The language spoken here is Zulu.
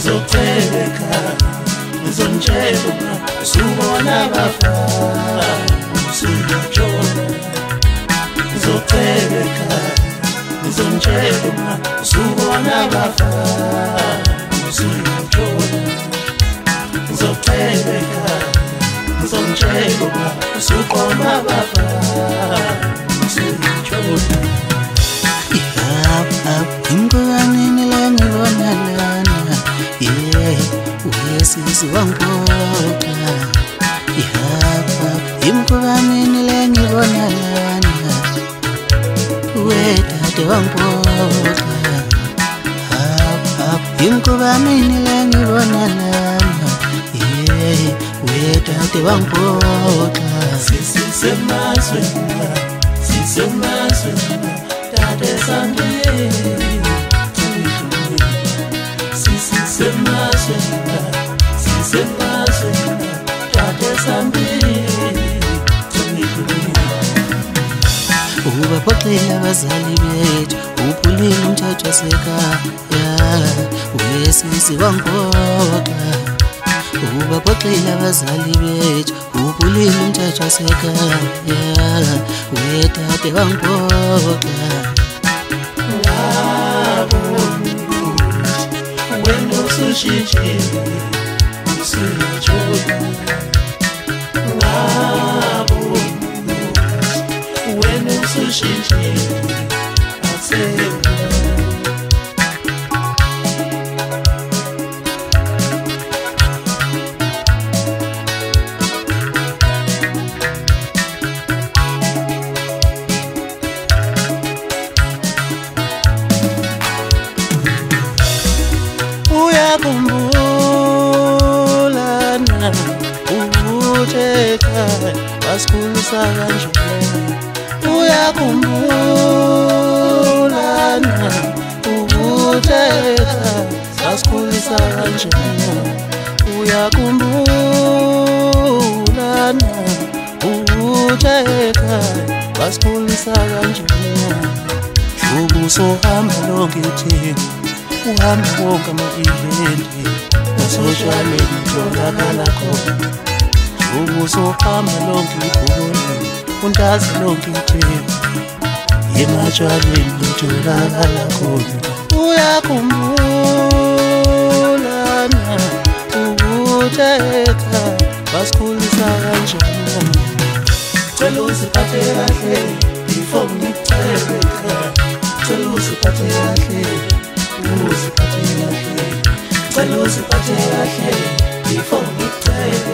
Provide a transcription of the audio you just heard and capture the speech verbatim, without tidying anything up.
Ngizocela ngizonjela usubona bafa usuyitshona ngizocela ngizonjela usubona bafa usuyitshona ngizocela ngizonjela usuqoma bafa usuyitshona ihapa imkwanini langibonalana yeah uyesisi wangipoka ihapa imkwanini langibonalana wedade wangipoka hapa imkwanini langibonalana yeah wedade wangipoka sisemazwe sisemazwe dade sandiye sisemazwe sisemazwe dade sandiye ubaphoxile abazali bethu uphulile umthetho wasekhaya uyesisi wangipoka ubaphoxile abazali bethu uphulile umthetho wasekhaya wedade wangipoka when usushije usuyitshona ngabo when usushije asewe uyakhumbulana ukutheka wasikhulisa kanjani uyakhumbulana ukutheka wasikhulisa kanjani uyakhumbulana ukutheka wasikhulisa kanjani ubusohamba lonke itheni uhamba wonke ama-eventi nasotshwaleni utholakala khona ubusohamba lonke ibhoni untazi lonke itheni ematshwaleni utholakala khona uyakhumbulana ukutheka wasikhulisa kanjani cela uziphathe kahle before ngikucele cela uziphathe kahle uziphathe kahle cela uziphathe kahle before ngikucele